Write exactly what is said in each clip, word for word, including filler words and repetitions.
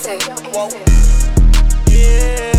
Whoa. Yeah.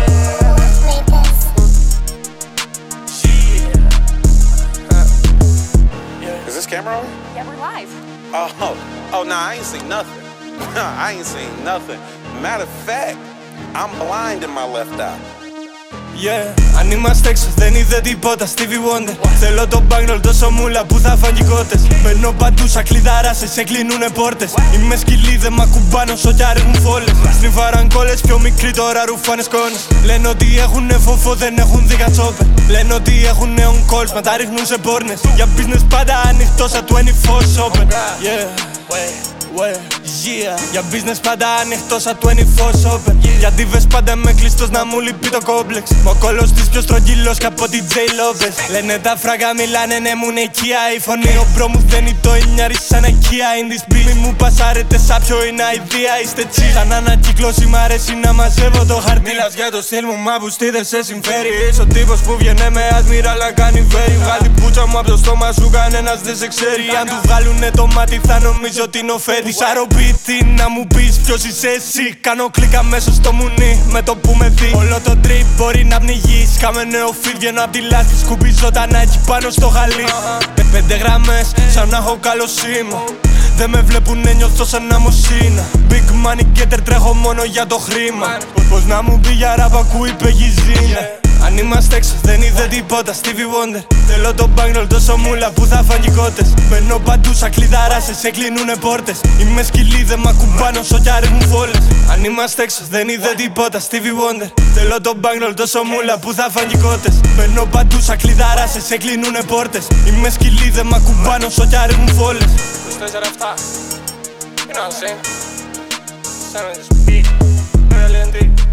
Shit. Huh. Yeah. Is this camera on? Yeah, we're live. Oh, oh, nah, I ain't seen nothing. I ain't seen nothing. Matter of fact, I'm blind in my left eye. Yeah, αν είμαστε έξω δεν είδε τίποτα Stevie Wonder. Θέλω το bankroll τόσο μούλα που θα φανεί κότες. Μπαίνω παντού σαν κλειδαράσες, σε κλείνουνε πόρτες. Είμαι σκυλί, δεν μ' ακουμπάνω σω κι ρίχνουν φόλες. Σνιφάραν κόλλες, πιο μικροί τώρα ρουφάνε σκόνες. Λένε ότι έχουνε φόφο, δεν έχουν δει κατσόπερ. Λένε ότι έχουνε on calls, μα τα ρίχνουν σε πόρνες. Για business πάντα ανοιχτό σαν είκοσι τέσσερα open. Yeah, yeah. Για business πάντα ανοιχτό σαν είκοσι τέσσερα open. Για divas πάντα με κλειστός να μου λείπει το κόμπλεξ. Μα ο κόλλος της πιο στρογγυλός κι από την J Lopez. Λένε τα φράγκα μιλάνε, ναι μου είναι οικία. Η φωνή ο μπρο μου δένει το ίνιαρι σαν οικία. In this beat μη μου πασάρετε σαν ποιο είναι αηδία. Είστε chill σαν ανακύκλωση, μ' αρέσει να μαζεύω το χαρτί. Μιλάς για το στυλ μου, μα που στη δεν σε συμφέρει. Είσαι ο τύπος που βγαίνε με άσμυρα αλλά κάνει βέρι. Βγάλει πούτσα μου από το στόμα σου, κανένας δεν σε ξέρει. Αν του βγάλουνε το μάτι θα νομίζω ότι είναι ο Φέδης. Σαροπίτη να μου πεις ποιος είσαι εσύ. Κάνω κλικ αμέσως στο μουνί με το που με δει. Όλο το trip μπορεί να πνιγείς. Κάμε νεοφύ, βγαίνω απ' τη λάστη. Σκουμπίζω τα νάκι πάνω στο χαλί. Πέντε γραμμές σαν να έχω καλοσύμο. Δεν με βλέπουνε, νιώθω σαν αμοσίνα. Big money getter, τρέχω μόνο για το χρήμα. Πώς να μου πει για ραπ ακούει πεγιζίνα. Αν είμαστε έξω δεν είδε τίποτα Stevie Wonder. Θέλω το bankroll τόσο μούλα που θα φανεί κότες. Μπαίνω παντού σαν κλειδαράσες, σε κλείνουνε πόρτες. Είμαι σκυλί, δεν μ' ακουμπάνω σω κι ρίχνουν φόλες. Αν είμαστε έξω δεν είδε τίποτα Stevie Wonder. Θέλω το bankroll τόσο μούλα που θα φανεί κότες. Μπαίνω παντού σαν κλειδαράσες, σε κλείνουνε πόρτες. Είμαι σκυλί, δεν μ' ακουμπάνω σω κι ρίχνουν φόλες. είκοσι τέσσερα επτά. You know what I'm saying? Sound of this beat. Real and deep.